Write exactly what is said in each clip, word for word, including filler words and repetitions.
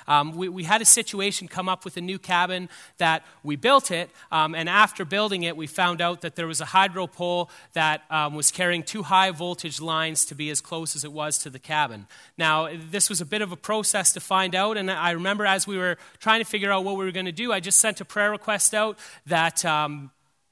Um, we, we had a situation come up with a new cabin that we built it, um, and after building it, we found out that there was a hydro pole that um, was carrying two high voltage lines to be as close as it was to the cabin. Now, this was a bit of a process to find out, and I remember as we were trying to figure out what we were going to do, I just sent a prayer request out that um,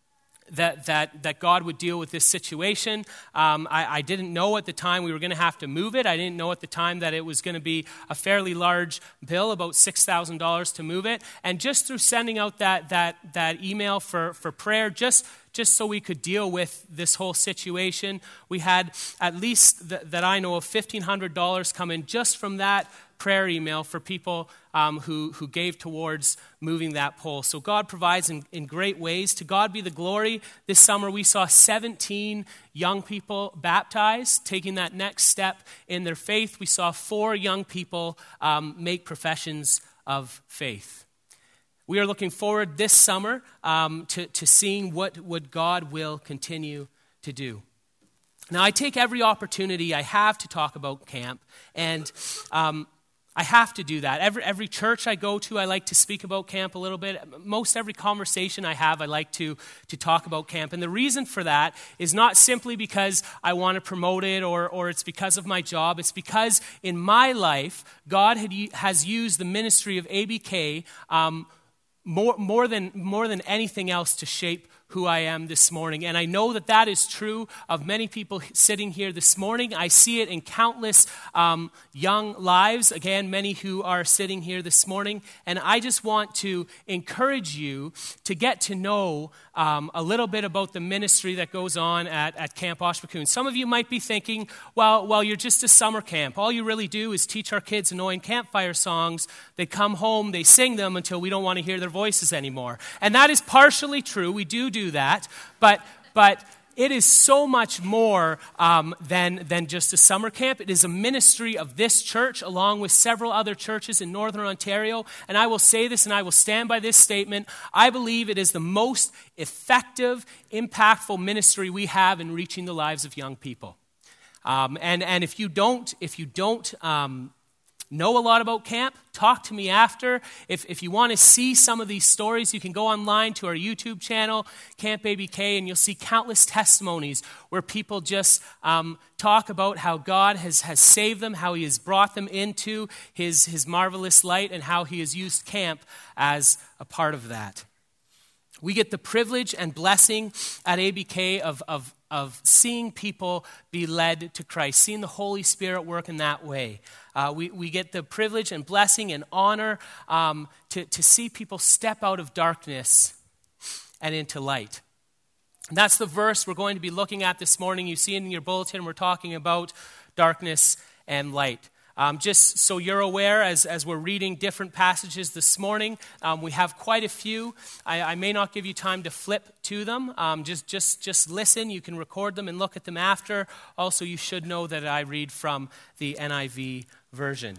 that that that God would deal with this situation. Um, I, I didn't know at the time we were going to have to move it. I didn't know at the time that it was going to be a fairly large bill, about six thousand dollars to move it. And just through sending out that that that email for, for prayer, just just so we could deal with this whole situation, we had at least th- that I know of fifteen hundred dollars come in just from that prayer email for people um, who, who gave towards moving that pole. So God provides in, in great ways. To God be the glory. This summer we saw seventeen young people baptized, taking that next step in their faith. We saw four young people um, make professions of faith. We are looking forward this summer um, to, to seeing what, what God will continue to do. Now, I take every opportunity I have to talk about camp, and um, I have to do that. Every every church I go to, I like to speak about camp a little bit. Most every conversation I have, I like to, to talk about camp. And the reason for that is not simply because I want to promote it or, or it's because of my job. It's because in my life, God had, has used the ministry of A B K um, more, more than, more than anything else to shape who I am this morning. And I know that that is true of many people sitting here this morning. I see it in countless um, young lives, again, many who are sitting here this morning. And I just want to encourage you to get to know um, a little bit about the ministry that goes on at, at Camp Oshkosh. Some of you might be thinking, well, well, you're just a summer camp. All you really do is teach our kids annoying campfire songs. They come home, they sing them until we don't want to hear their voices anymore. And that is partially true. We do do that, but but it is so much more um, than than just a summer camp. It is a ministry of this church along with several other churches in Northern Ontario. And I will say this, and I will stand by this statement. I believe it is the most effective, impactful ministry we have in reaching the lives of young people. Um, and and if you don't, if you don't. Um, know a lot about camp, talk to me after. If if you want to see some of these stories, you can go online to our YouTube channel, Camp A B K, and you'll see countless testimonies where people just um, talk about how God has, has saved them, how he has brought them into his, his marvelous light, and how he has used camp as a part of that. We get the privilege and blessing at A B K of, of, of seeing people be led to Christ, seeing the Holy Spirit work in that way. Uh, we, we get the privilege and blessing and honor um, to, to see people step out of darkness and into light. And that's the verse we're going to be looking at this morning. You see it in your bulletin, we're talking about darkness and light. Um, just so you're aware, as, as we're reading different passages this morning, um, we have quite a few. I, I may not give you time to flip to them. Um, just, just, just listen. You can record them and look at them after. Also, you should know that I read from the N I V version.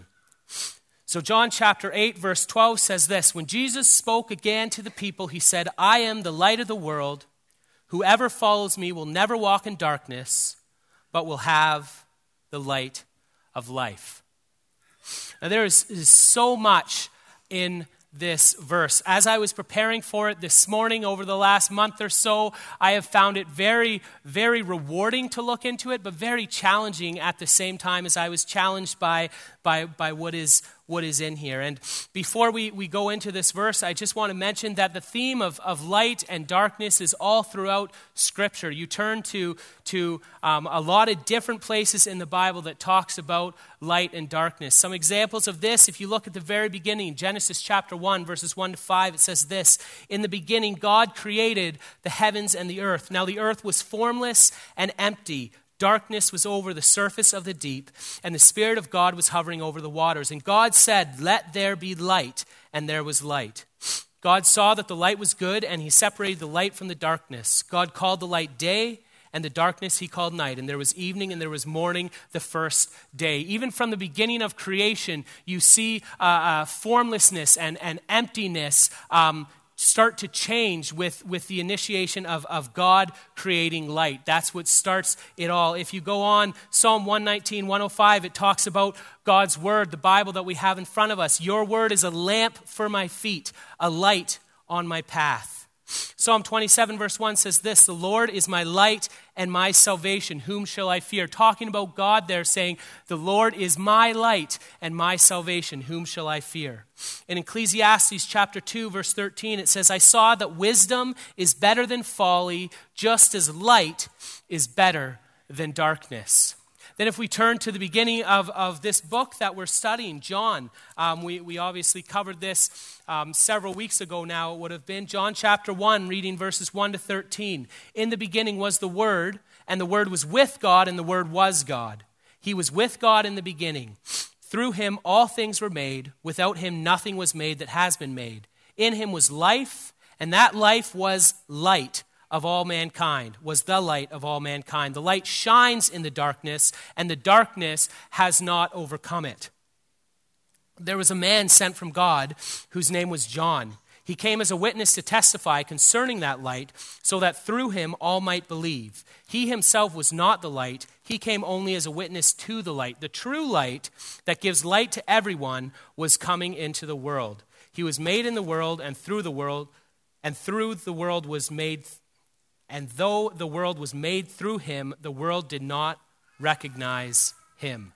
So John chapter eight, verse twelve says this: When Jesus spoke again to the people, he said, I am the light of the world. Whoever follows me will never walk in darkness, but will have the light of life. Now, there is, is so much in this verse. As I was preparing for it this morning, over the last month or so, I have found it very, very rewarding to look into it, but very challenging at the same time as I was challenged by, by, by what is what is in here. And before we, we go into this verse, I just want to mention that the theme of, of light and darkness is all throughout Scripture. You turn to, to um, a lot of different places in the Bible that talks about light and darkness. Some examples of this, if you look at the very beginning, Genesis chapter one, verses one to five, it says this: In the beginning, God created the heavens and the earth. Now the earth was formless and empty. Darkness was over the surface of the deep, and the Spirit of God was hovering over the waters. And God said, let there be light, and there was light. God saw that the light was good, and he separated the light from the darkness. God called the light day, and the darkness he called night. And there was evening and there was morning the first day. Even from the beginning of creation, you see uh, uh, formlessness and, and emptiness um start to change with, with the initiation of, of God creating light. That's what starts it all. If you go on Psalm one nineteen, one oh five, it talks about God's word, the Bible that we have in front of us. Your word is a lamp for my feet, a light on my path. Psalm twenty-seven verse one says this, the Lord is my light and my salvation. Whom shall I fear? Talking about God there, saying, the Lord is my light and my salvation. Whom shall I fear? In Ecclesiastes chapter two verse thirteen, it says, I saw that wisdom is better than folly, just as light is better than darkness. Then if we turn to the beginning of, of this book that we're studying, John, um, we, we obviously covered this um, several weeks ago now, it would have been. John chapter one, reading verses one to thirteen. In the beginning was the Word, and the Word was with God, and the Word was God. He was with God in the beginning. Through him all things were made. Without him nothing was made that has been made. In him was life, and that life was light of all mankind, was the light of all mankind. The light shines in the darkness, and the darkness has not overcome it. There was a man sent from God whose name was John. He came as a witness to testify concerning that light, so that through him all might believe. He himself was not the light. He came only as a witness to the light. The true light that gives light to everyone was coming into the world. He was made in the world, and through the world, and through the world was made. And though the world was made through him, the world did not recognize him.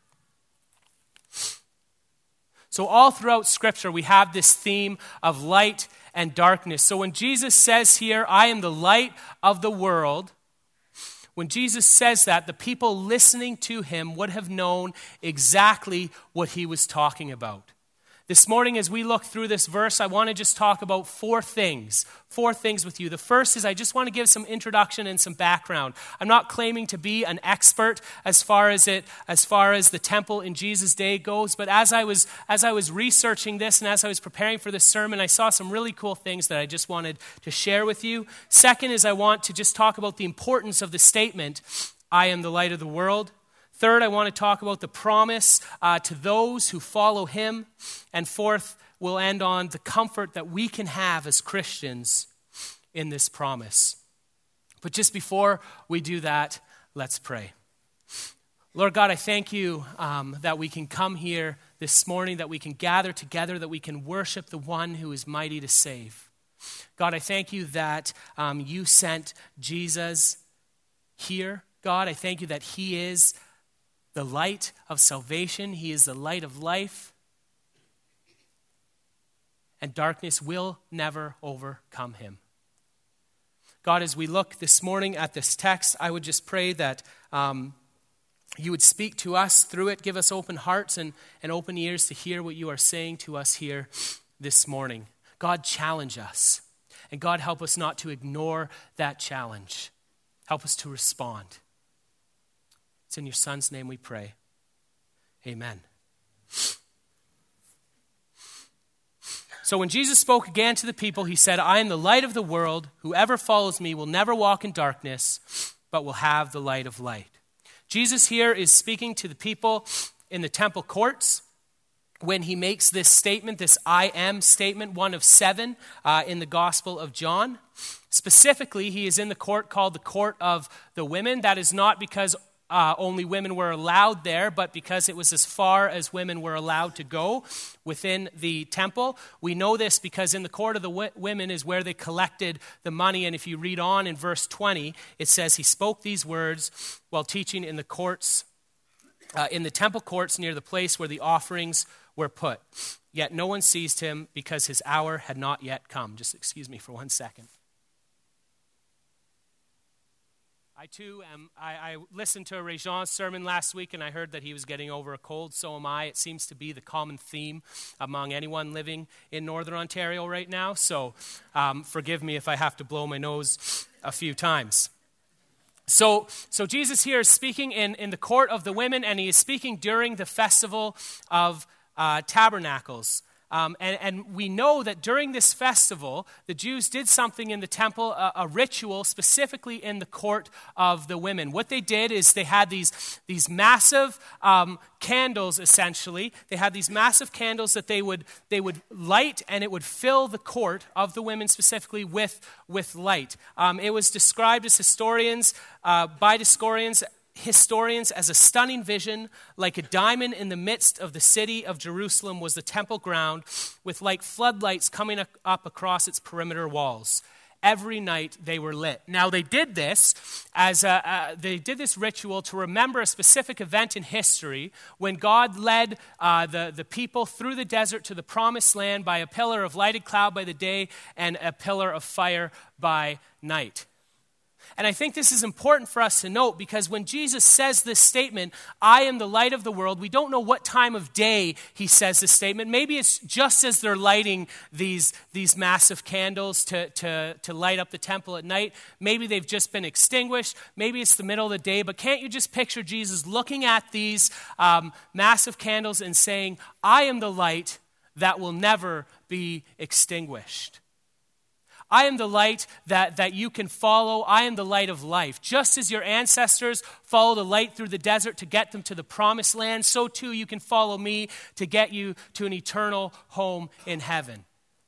So all throughout Scripture, we have this theme of light and darkness. So when Jesus says here, I am the light of the world, when Jesus says that, the people listening to him would have known exactly what he was talking about. This morning, as we look through this verse, I want to just talk about four things. Four things with you. The first is I just want to give some introduction and some background. I'm not claiming to be an expert as far as it, as far as the temple in Jesus' day goes, but as I was as I was researching this and as I was preparing for this sermon, I saw some really cool things that I just wanted to share with you. Second is I want to just talk about the importance of the statement, I am the light of the world. Third, I want to talk about the promise uh, to those who follow him. And fourth, we'll end on the comfort that we can have as Christians in this promise. But just before we do that, let's pray. Lord God, I thank you um, that we can come here this morning, that we can gather together, that we can worship the one who is mighty to save. God, I thank you that um, you sent Jesus here. God, I thank you that he is the light of salvation. He is the light of life. And darkness will never overcome him. God, as we look this morning at this text, I would just pray that um, you would speak to us through it. Give us open hearts and, and open ears to hear what you are saying to us here this morning. God, challenge us. And God, help us not to ignore that challenge. Help us to respond. It's in your Son's name we pray. Amen. So when Jesus spoke again to the people, he said, I am the light of the world. Whoever follows me will never walk in darkness, but will have the light of light. Jesus here is speaking to the people in the temple courts when he makes this statement, this I am statement, one of seven uh, in the Gospel of John. Specifically, he is in the court called the Court of the Women. That is not because Uh, only women were allowed there, but because it was as far as women were allowed to go within the temple. We know this because in the court of the w- women is where they collected the money. And if you read on in verse twenty, it says he spoke these words while teaching in the courts, uh, in the temple courts near the place where the offerings were put. Yet no one seized him because his hour had not yet come. Just excuse me for one second. I too am, I, I listened to Réjean's sermon last week and I heard that he was getting over a cold, so am I. It seems to be the common theme among anyone living in Northern Ontario right now, so um, forgive me if I have to blow my nose a few times. So, so Jesus here is speaking in, in the court of the women, and he is speaking during the festival of uh, tabernacles. Um, and, and we know that during this festival, the Jews did something in the temple, a, a ritual specifically in the court of the women. What they did is they had these, these massive um, candles, essentially. They had these massive candles that they would they would light, and it would fill the court of the women specifically with, with light. Um, it was described as historians, uh, by historians, historians as a stunning vision, like a diamond in the midst of the city of Jerusalem was the temple ground, with like floodlights coming up across its perimeter walls. Every night they were lit. Now they did this as a, uh, they did this ritual to remember a specific event in history when God led uh, the, the people through the desert to the promised land by a pillar of lighted cloud by the day and a pillar of fire by night. And I think this is important for us to note because when Jesus says this statement, I am the light of the world, we don't know what time of day he says this statement. Maybe it's just as they're lighting these, these massive candles to, to, to light up the temple at night. Maybe they've just been extinguished. Maybe it's the middle of the day. But can't you just picture Jesus looking at these um, massive candles and saying, I am the light that will never be extinguished. I am the light that, that you can follow. I am the light of life. Just as your ancestors followed the light through the desert to get them to the promised land, so too you can follow me to get you to an eternal home in heaven.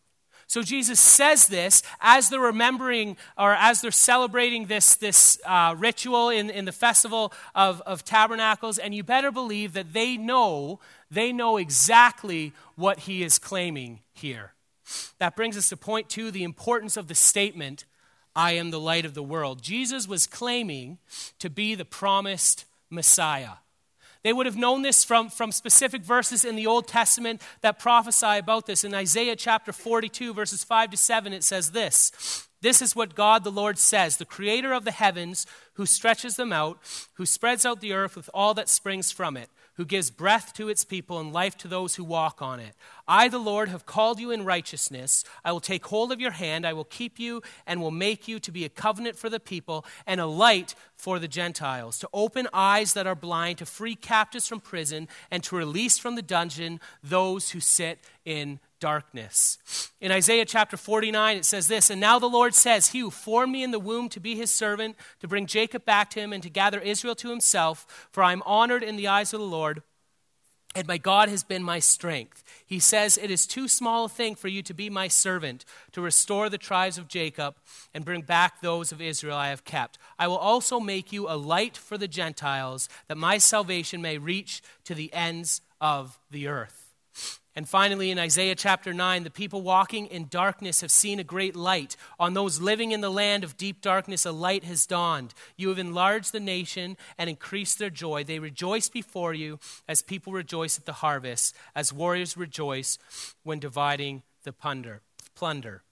So Jesus says this as they're remembering or as they're celebrating this, this uh, ritual in, in the festival of, of tabernacles, and you better believe that they know, they know exactly what he is claiming here. That brings us to point two, the importance of the statement, I am the light of the world. Jesus was claiming to be the promised Messiah. They would have known this from, from specific verses in the Old Testament that prophesy about this. In Isaiah chapter forty-two, verses five to seven, it says this. This is what God the Lord says, the creator of the heavens, who stretches them out, who spreads out the earth with all that springs from it, who gives breath to its people and life to those who walk on it. I, the Lord, have called you in righteousness. I will take hold of your hand. I will keep you and will make you to be a covenant for the people and a light for the Gentiles, to open eyes that are blind, to free captives from prison, and to release from the dungeon those who sit in darkness. In Isaiah chapter forty-nine, it says this, and now the Lord says, he who formed me in the womb to be his servant, to bring Jacob back to him and to gather Israel to himself, for I am honored in the eyes of the Lord, and my God has been my strength. He says, it is too small a thing for you to be my servant, to restore the tribes of Jacob and bring back those of Israel I have kept. I will also make you a light for the Gentiles, that my salvation may reach to the ends of the earth. And finally, in Isaiah chapter nine, the people walking in darkness have seen a great light. On those living in the land of deep darkness, a light has dawned. You have enlarged the nation and increased their joy. They rejoice before you as people rejoice at the harvest, as warriors rejoice when dividing the plunder.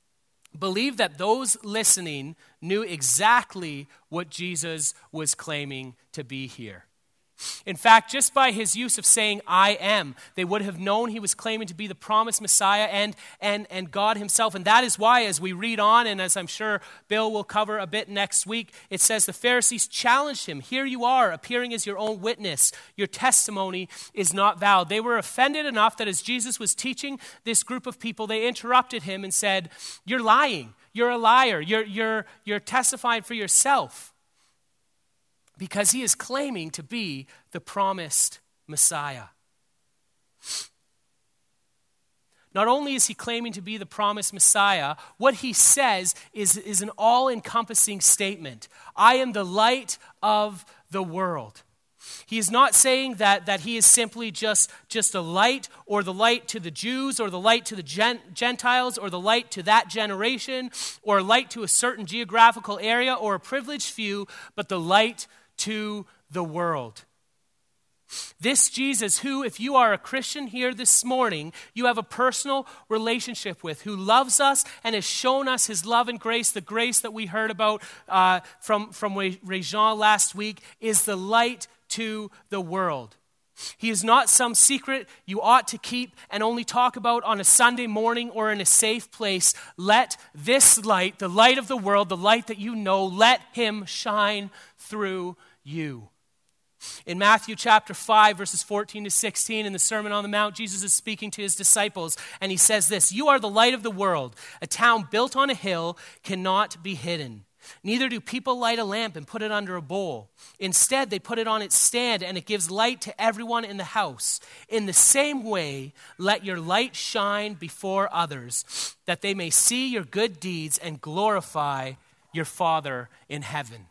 Believe that those listening knew exactly what Jesus was claiming to be here. In fact, just by his use of saying, I am, they would have known he was claiming to be the promised Messiah and, and, and God himself. And that is why, as we read on, and as I'm sure Bill will cover a bit next week, it says the Pharisees challenged him. Here you are, appearing as your own witness. Your testimony is not valid. They were offended enough that as Jesus was teaching this group of people, they interrupted him and said, you're lying. You're a liar. You're, you're, you're testifying for yourself. Because he is claiming to be the promised Messiah. Not only is he claiming to be the promised Messiah, what he says is, is an all-encompassing statement. I am the light of the world. He is not saying that, that he is simply just, just a light, or the light to the Jews, or the light to the Gentiles, or the light to that generation, or a light to a certain geographical area, or a privileged few, but the light to the world. This Jesus, who, if you are a Christian here this morning, you have a personal relationship with, who loves us and has shown us his love and grace, the grace that we heard about uh, from, from Réjean last week, is the light to the world. He is not some secret you ought to keep and only talk about on a Sunday morning or in a safe place. Let this light, the light of the world, the light that you know, let him shine through you. In Matthew chapter five, verses fourteen to sixteen, in the Sermon on the Mount, Jesus is speaking to his disciples, and he says this, "You are the light of the world. A town built on a hill cannot be hidden. Neither do people light a lamp and put it under a bowl. Instead, they put it on its stand, and it gives light to everyone in the house. In the same way, let your light shine before others, that they may see your good deeds and glorify your Father in heaven."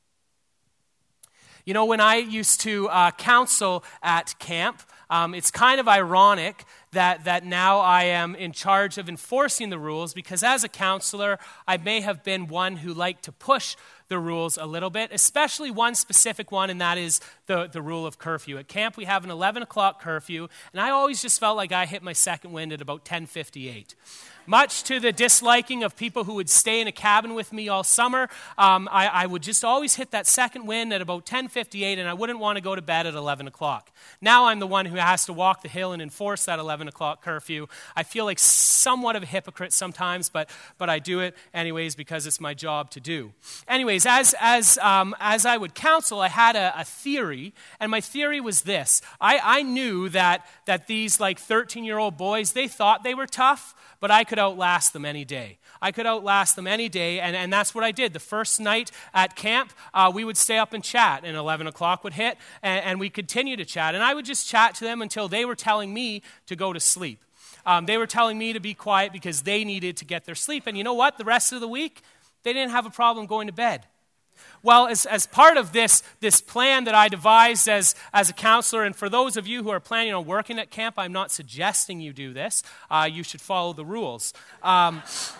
You know, when I used to uh, counsel at camp, um, it's kind of ironic that, that now I am in charge of enforcing the rules, because as a counselor, I may have been one who liked to push the rules a little bit, especially one specific one, and that is the, the rule of curfew. At camp, we have an eleven o'clock curfew, and I always just felt like I hit my second wind at about ten fifty-eight. Much to the disliking of people who would stay in a cabin with me all summer, um, I, I would just always hit that second wind at about ten fifty-eight, and I wouldn't want to go to bed at eleven o'clock. Now I'm the one who has to walk the hill and enforce that eleven o'clock curfew. I feel like somewhat of a hypocrite sometimes, but but I do it anyways because it's my job to do. Anyways, as as um, as I would counsel, I had a, a theory, and my theory was this. I, I knew that that these like thirteen-year-old boys, they thought they were tough, but I could outlast them any day. I could outlast them any day, and, and that's what I did. The first night at camp, uh, we would stay up and chat, and eleven o'clock would hit, and, and we continue to chat. And I would just chat to them until they were telling me to go to sleep. Um, they were telling me to be quiet because they needed to get their sleep. And you know what? The rest of the week, they didn't have a problem going to bed. Well, as, as part of this, this plan that I devised as, as a counselor, and for those of you who are planning on working at camp, I'm not suggesting you do this. Uh, you should follow the rules. Um,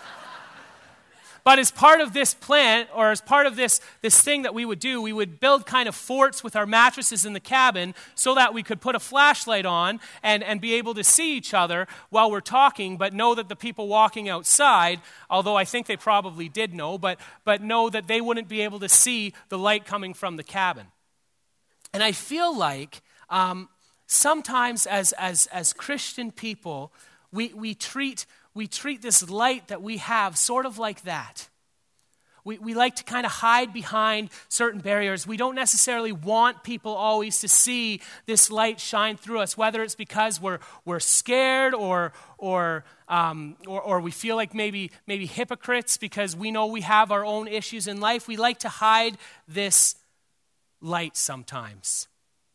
but as part of this plan, or as part of this, this thing that we would do, we would build kind of forts with our mattresses in the cabin so that we could put a flashlight on and, and be able to see each other while we're talking, but know that the people walking outside, although I think they probably did know, but, but know that they wouldn't be able to see the light coming from the cabin. And I feel like um, sometimes as, as, as Christian people, we, we treat... We treat this light that we have sort of like that. We, we like to kind of hide behind certain barriers. We don't necessarily want people always to see this light shine through us, whether it's because we're we're scared or or um, or, or we feel like maybe maybe hypocrites because we know we have our own issues in life. We like to hide this light sometimes.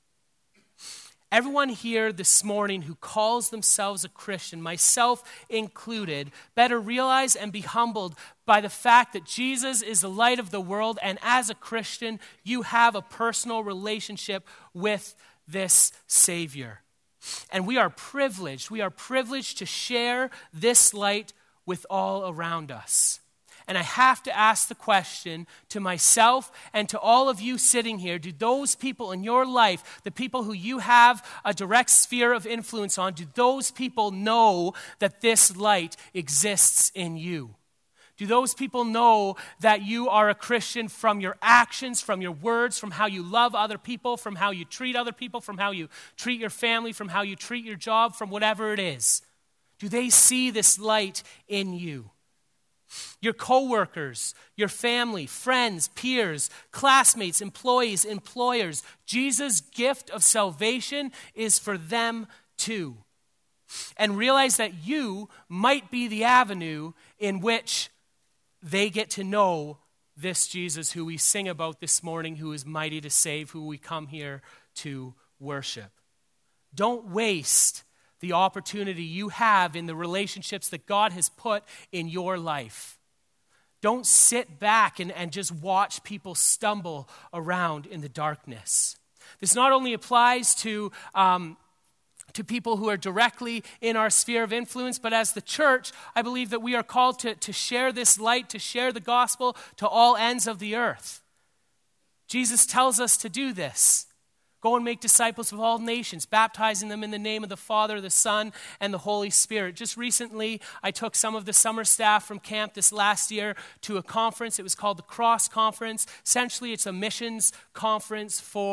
Everyone here this morning who calls themselves a Christian, myself included, better realize and be humbled by the fact that Jesus is the light of the world, and as a Christian, you have a personal relationship with this Savior. And we are privileged. We are privileged to share this light with all around us. And I have to ask the question to myself and to all of you sitting here, do those people in your life, the people who you have a direct sphere of influence on, do those people know that this light exists in you? Do those people know that you are a Christian from your actions, from your words, from how you love other people, from how you treat other people, from how you treat your family, from how you treat your job, from whatever it is? Do they see this light in you? Your coworkers, your family, friends, peers, classmates, employees, employers. Jesus' gift of salvation is for them too. And realize that you might be the avenue in which they get to know this Jesus who we sing about this morning, who is mighty to save, who we come here to worship. Don't waste the opportunity you have in the relationships that God has put in your life. Don't sit back and, and just watch people stumble around in the darkness. This not only applies to, um, to people who are directly in our sphere of influence, but as the church, I believe that we are called to, to share this light, to share the gospel to all ends of the earth. Jesus tells us to do this. Go and make disciples of all nations, baptizing them in the name of the Father, the Son, and the Holy Spirit. Just recently, I took some of the summer staff from camp this last year to a conference. It was called the Cross Conference. Essentially, it's a missions conference for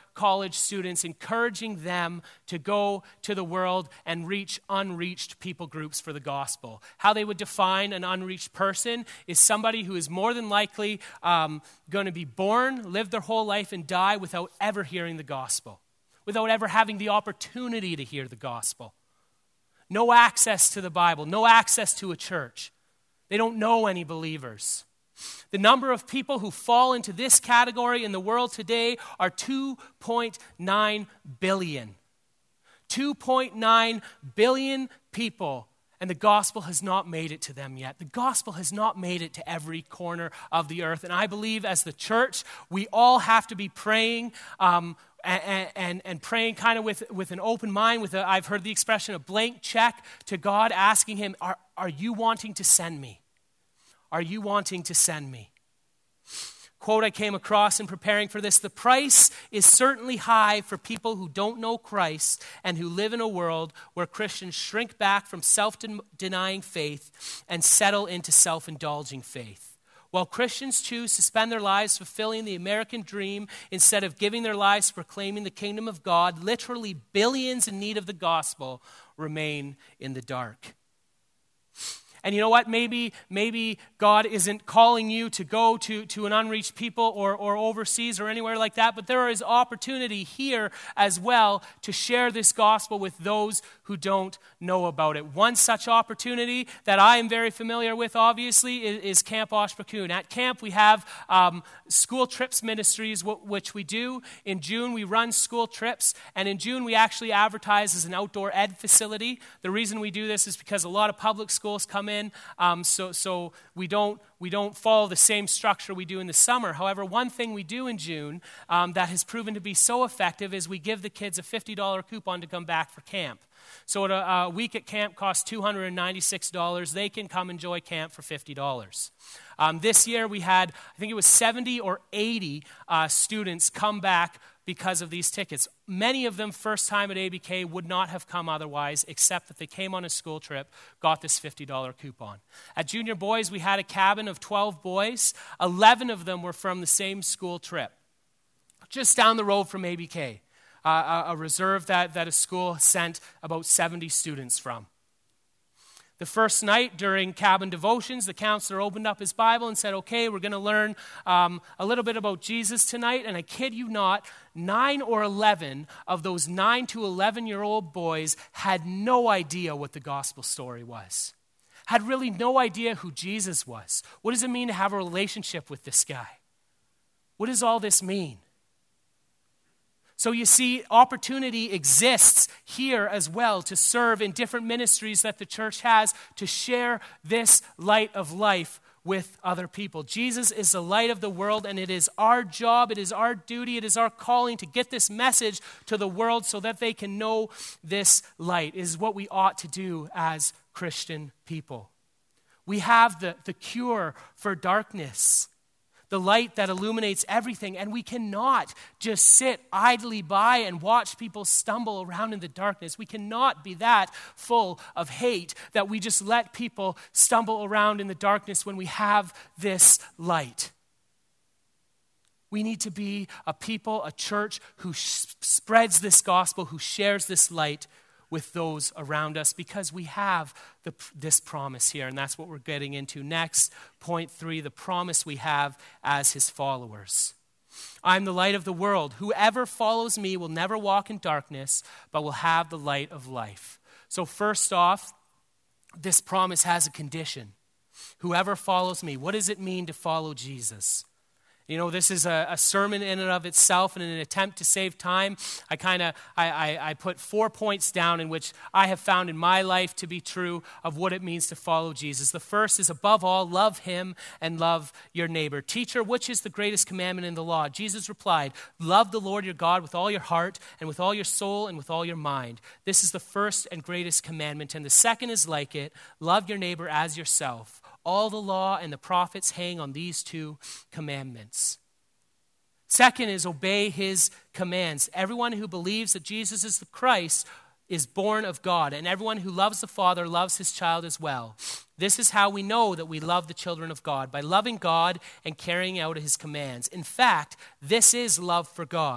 college students, encouraging them to go to the world and reach unreached people groups for the gospel. How they would define an unreached person is somebody who is more than likely um, going to be born, live their whole life, and die without ever hearing the gospel, without ever having the opportunity to hear the gospel. No access to the Bible, no access to a church. They don't know any believers. The number of people who fall into this category in the world today are two point nine billion. two point nine billion people, and the gospel has not made it to them yet. The gospel has not made it to every corner of the earth. And I believe as the church, we all have to be praying um, and, and, and praying kind of with, with an open mind. With a, I've heard the expression, a blank check to God, asking him, are, are you wanting to send me? Are you wanting to send me? Quote I came across in preparing for this: the price is certainly high for people who don't know Christ and who live in a world where Christians shrink back from self-denying faith and settle into self-indulging faith. While Christians choose to spend their lives fulfilling the American dream instead of giving their lives to proclaiming the kingdom of God, literally billions in need of the gospel remain in the dark. And you know what? Maybe maybe God isn't calling you to go to, to an unreached people or, or overseas or anywhere like that, but there is opportunity here as well to share this gospel with those who don't know about it. One such opportunity that I am very familiar with, obviously, is, is Camp Oshpakun. At camp, we have um, school trips ministries, w- which we do. In June, we run school trips, and in June, we actually advertise as an outdoor ed facility. The reason we do this is because a lot of public schools come in, um, so so we don't we don't follow the same structure we do in the summer. However, one thing we do in June um, that has proven to be so effective is we give the kids a fifty dollars coupon to come back for camp. So a, a week at camp costs two hundred ninety-six dollars. They can come enjoy camp for fifty dollars. Um, this year we had, I think it was seventy or eighty uh, students come back because of these tickets. Many of them, first time at A B K, would not have come otherwise, except that they came on a school trip, got this fifty dollars coupon. At Junior Boys, we had a cabin of twelve boys. eleven of them were from the same school trip, just down the road from A B K, uh, a, a reserve that, that a school sent about seventy students from. The first night during cabin devotions, the counselor opened up his Bible and said, okay, we're going to learn um, a little bit about Jesus tonight. And I kid you not, nine or eleven of those nine to eleven-year-old boys had no idea what the gospel story was, had really no idea who Jesus was. What does it mean to have a relationship with this guy? What does all this mean? So you see, opportunity exists here as well to serve in different ministries that the church has to share this light of life with other people. Jesus is the light of the world, and it is our job, it is our duty, it is our calling to get this message to the world so that they can know this light. It is what we ought to do as Christian people. We have the, the cure for darkness, the light that illuminates everything, and we cannot just sit idly by and watch people stumble around in the darkness. We cannot be that full of hate that we just let people stumble around in the darkness when we have this light. We need to be a people, a church who sh- spreads this gospel, who shares this light with those around us, because we have the, this promise here, and that's what we're getting into next. Point three, the promise we have as his followers. I'm the light of the world. Whoever follows me will never walk in darkness, but will have the light of life. So first off, this promise has a condition. Whoever follows me. What does it mean to follow Jesus? You know, this is a, a sermon in and of itself, and in an attempt to save time, I kind of, I, I, I put four points down in which I have found in my life to be true of what it means to follow Jesus. The first is, above all, love him and love your neighbor. Teacher, which is the greatest commandment in the law? Jesus replied, love the Lord your God with all your heart and with all your soul and with all your mind. This is the first and greatest commandment, and the second is like it, love your neighbor as yourself. All the law and the prophets hang on these two commandments. Second is obey his commands. Everyone who believes that Jesus is the Christ is born of God, and everyone who loves the Father loves his child as well. This is how we know that we love the children of God, by loving God and carrying out his commands. In fact, this is love for God,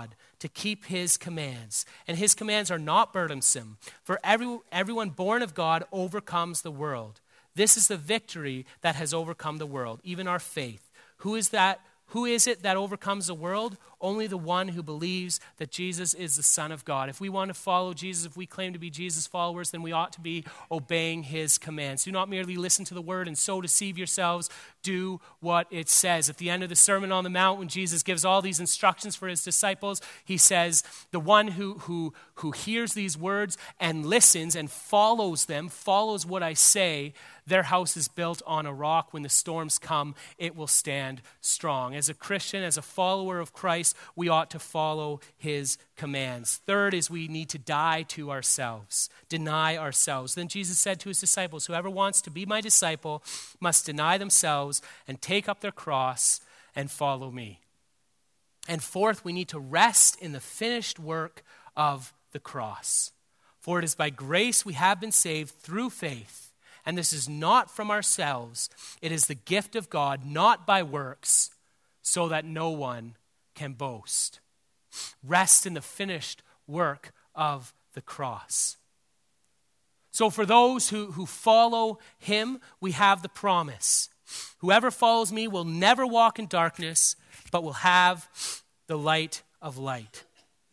to keep his commands. And his commands are not burdensome, for every, everyone born of God overcomes the world. This is the victory that has overcome the world, even our faith. Who is that? Who is it that overcomes the world? Only the one who believes that Jesus is the Son of God. If we want to follow Jesus, if we claim to be Jesus' followers, then we ought to be obeying his commands. Do not merely listen to the word and so deceive yourselves. Do what it says. At the end of the Sermon on the Mount, when Jesus gives all these instructions for his disciples, he says, the one who, who, who hears these words and listens and follows them, follows what I say, their house is built on a rock. When the storms come, it will stand strong. As a Christian, as a follower of Christ, we ought to follow his commands. Third is we need to die to ourselves, deny ourselves. Then Jesus said to his disciples, whoever wants to be my disciple must deny themselves and take up their cross and follow me. And fourth, we need to rest in the finished work of the cross. For it is by grace we have been saved through faith. And this is not from ourselves. It is the gift of God, not by works, so that no one can boast. Rest in the finished work of the cross. So for those who, who follow him, we have the promise. Whoever follows me will never walk in darkness, but will have the light of light.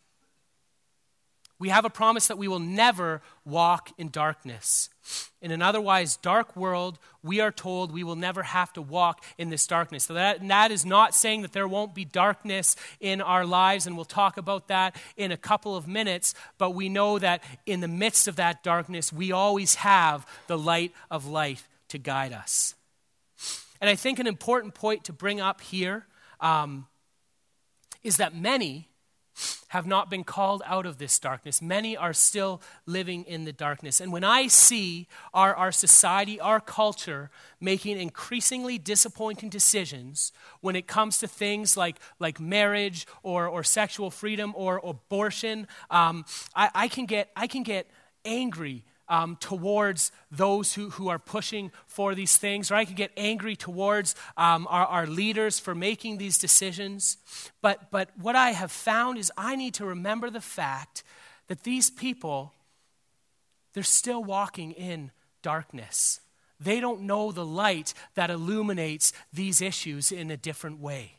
We have a promise that we will never walk in darkness. In an otherwise dark world, we are told we will never have to walk in this darkness. So that, that is not saying that there won't be darkness in our lives, and we'll talk about that in a couple of minutes, but we know that in the midst of that darkness, we always have the light of light to guide us. And I think an important point to bring up here um, is that many have not been called out of this darkness. Many are still living in the darkness. And when I see our, our society, our culture, making increasingly disappointing decisions when it comes to things like, like marriage or, or sexual freedom or abortion, um, I, I can get I can get angry Um, towards those who, who are pushing for these things, or I can get angry towards um, our, our leaders for making these decisions. But, but what I have found is I need to remember the fact that these people, they're still walking in darkness. They don't know the light that illuminates these issues in a different way.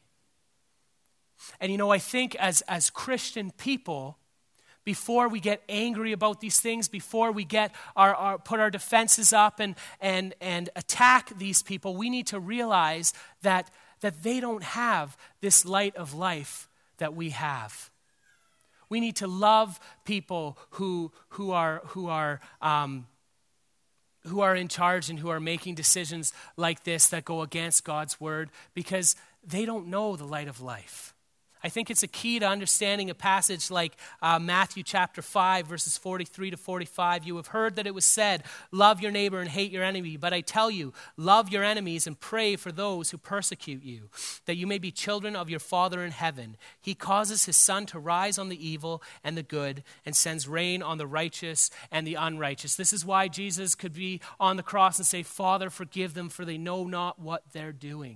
And you know, I think as, as Christian people, before we get angry about these things, before we get our, our put our defenses up and and and attack these people, we need to realize that that they don't have this light of life that we have. We need to love people who who are who are um, who are in charge and who are making decisions like this that go against God's word, because they don't know the light of life. I think it's a key to understanding a passage like uh, Matthew chapter five, verses forty-three to forty-five. You have heard that it was said, love your neighbor and hate your enemy. But I tell you, love your enemies and pray for those who persecute you, that you may be children of your Father in heaven. He causes his sun to rise on the evil and the good and sends rain on the righteous and the unrighteous. This is why Jesus could be on the cross and say, Father, forgive them, for they know not what they're doing.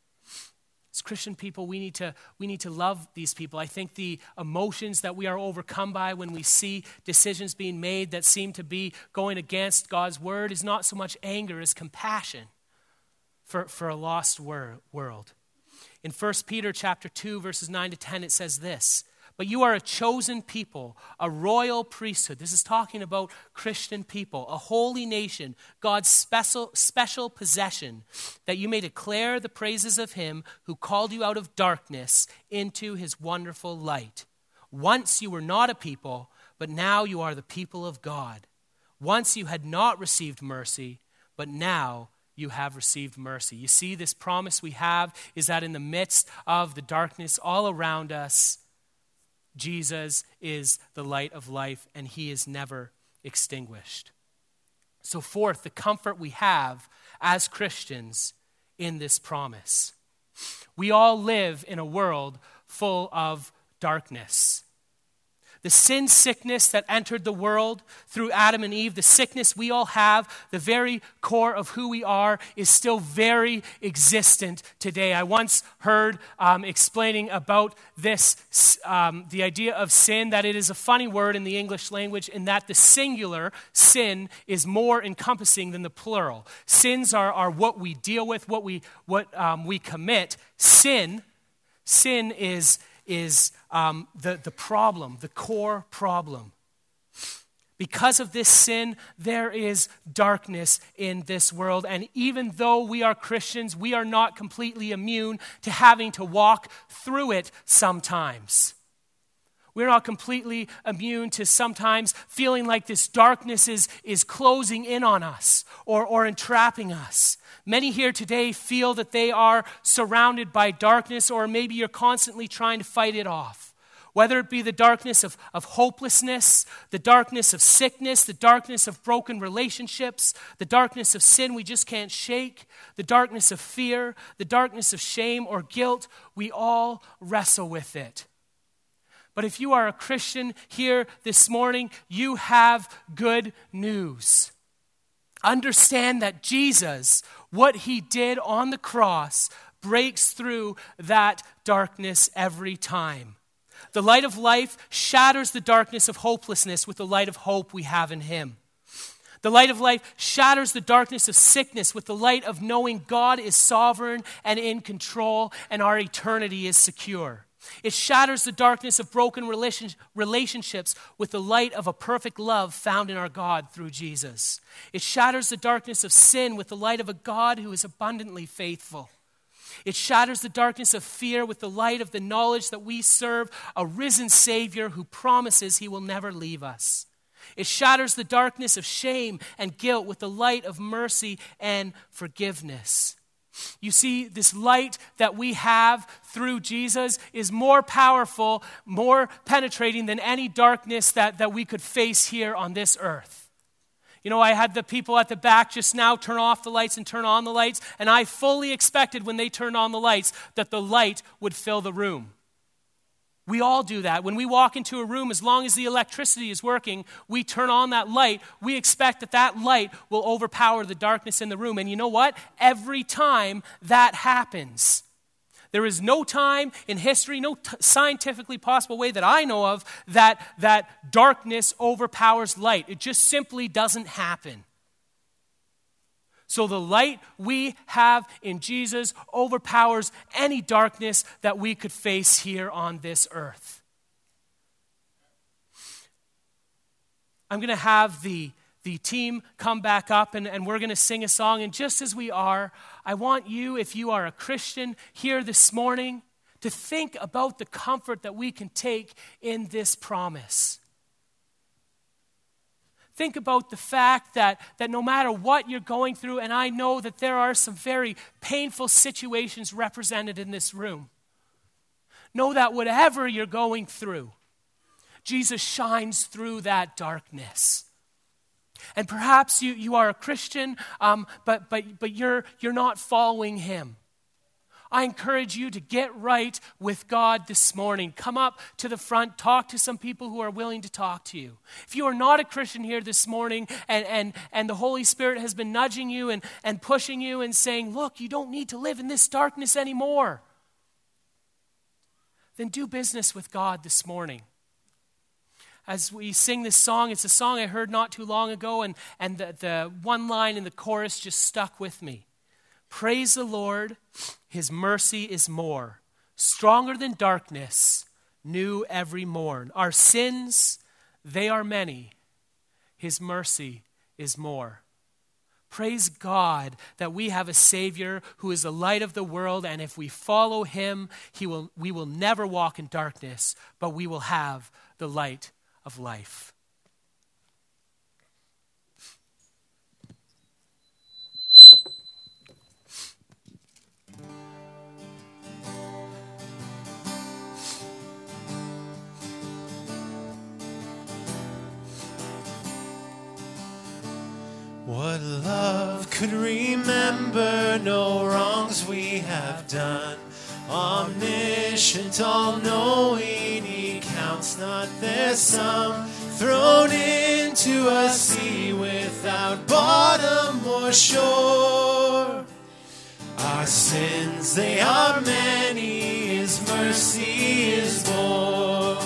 As Christian people, we need to we need to love these people. I think the emotions that we are overcome by when we see decisions being made that seem to be going against God's word is not so much anger as compassion for, for a lost wor- world. In First Peter chapter two, verses nine to ten, it says this, but you are a chosen people, a royal priesthood. This is talking about Christian people, a holy nation, God's special, special possession, that you may declare the praises of him who called you out of darkness into his wonderful light. Once you were not a people, but now you are the people of God. Once you had not received mercy, but now you have received mercy. You see, this promise we have is that in the midst of the darkness all around us, Jesus is the light of life, and he is never extinguished. So fourth, the comfort we have as Christians in this promise. We all live in a world full of darkness. The sin sickness that entered the world through Adam and Eve, the sickness we all have, the very core of who we are, is still very existent today. I once heard um, explaining about this, um, the idea of sin, that it is a funny word in the English language in that the singular, sin, is more encompassing than the plural. Sins are, are what we deal with, what we, what, um, we commit. Sin, sin is... is um, the, the problem, the core problem. Because of this sin, there is darkness in this world. And even though we are Christians, we are not completely immune to having to walk through it sometimes. We're not completely immune to sometimes feeling like this darkness is, is closing in on us or, or entrapping us. Many here today feel that they are surrounded by darkness, or maybe you're constantly trying to fight it off. Whether it be the darkness of, of hopelessness, the darkness of sickness, the darkness of broken relationships, the darkness of sin we just can't shake, the darkness of fear, the darkness of shame or guilt, we all wrestle with it. But if you are a Christian here this morning, you have good news. Understand that Jesus, what he did on the cross, breaks through that darkness every time. The light of life shatters the darkness of hopelessness with the light of hope we have in him. The light of life shatters the darkness of sickness with the light of knowing God is sovereign and in control and our eternity is secure. It shatters the darkness of broken relation, relationships with the light of a perfect love found in our God through Jesus. It shatters the darkness of sin with the light of a God who is abundantly faithful. It shatters the darkness of fear with the light of the knowledge that we serve a risen Savior who promises he will never leave us. It shatters the darkness of shame and guilt with the light of mercy and forgiveness. You see, this light that we have through Jesus is more powerful, more penetrating than any darkness that, that we could face here on this earth. You know, I had the people at the back just now turn off the lights and turn on the lights, and I fully expected when they turned on the lights that the light would fill the room. We all do that. When we walk into a room, as long as the electricity is working, we turn on that light. We expect that that light will overpower the darkness in the room. And you know what? Every time that happens, there is no time in history, no t- scientifically possible way that I know of that, that darkness overpowers light. It just simply doesn't happen. So the light we have in Jesus overpowers any darkness that we could face here on this earth. I'm going to have the, the team come back up and, and we're going to sing a song. And just as we are, I want you, if you are a Christian here this morning, to think about the comfort that we can take in this promise. Think about the fact that, that no matter what you're going through, and I know that there are some very painful situations represented in this room. Know that whatever you're going through, Jesus shines through that darkness. And perhaps you, you are a Christian, um, but, but, but you're, you're not following him. I encourage you to get right with God this morning. Come up to the front, talk to some people who are willing to talk to you. If you are not a Christian here this morning and, and, and the Holy Spirit has been nudging you and, and pushing you and saying, look, you don't need to live in this darkness anymore, then do business with God this morning. As we sing this song, it's a song I heard not too long ago, and, and the, the one line in the chorus just stuck with me. Praise the Lord, his mercy is more, stronger than darkness, new every morn. Our sins, they are many, his mercy is more. Praise God that we have a Savior who is the light of the world, and if we follow him, he will, we will never walk in darkness, but we will have the light of life. What love could remember no wrongs we have done? Omniscient, all-knowing, he counts not their sum. Thrown into a sea without bottom or shore. Our sins, they are many, his mercy is more.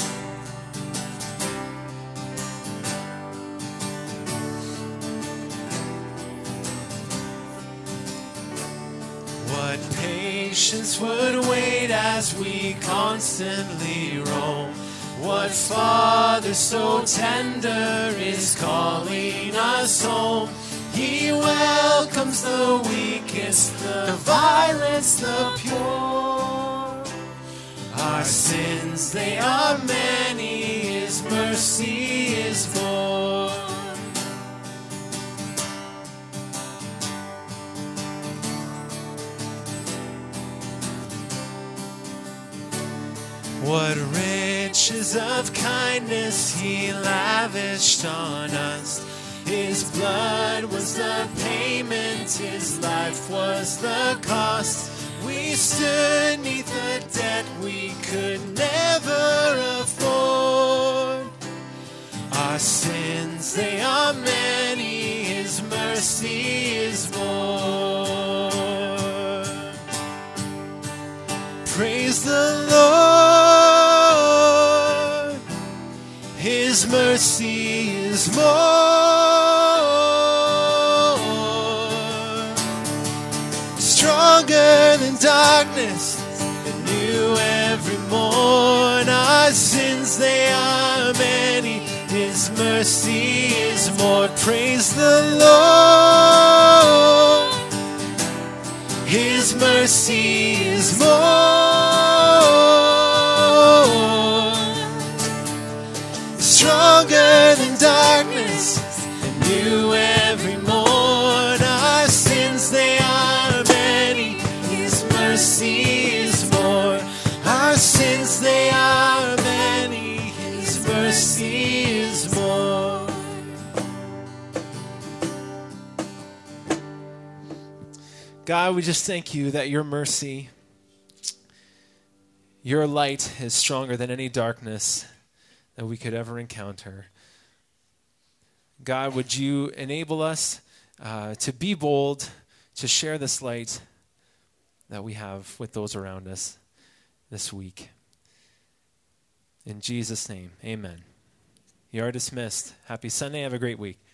What patience would wait as we constantly roam? What Father so tender is calling us home? He welcomes the weakest, the violence, the pure. Our sins, they are many, his mercy is more. What riches of kindness he lavished on us. His blood was the payment, his life was the cost. We stood neath a debt we could never afford. Our sins, they are many, his mercy is more. Praise the Lord, his mercy is more. Stronger than darkness, and new every morn. Our sins, they are many, his mercy is more. Praise the Lord, his mercy is more. Stronger than darkness, and new every morn. Our sins, they are many, his mercy is more. Our sins, they are many, his mercy is more. God, we just thank you that your mercy, your light is stronger than any darkness that we could ever encounter. God, would you enable us uh, to be bold, to share this light that we have with those around us this week. In Jesus' name, amen. You are dismissed. Happy Sunday. Have a great week.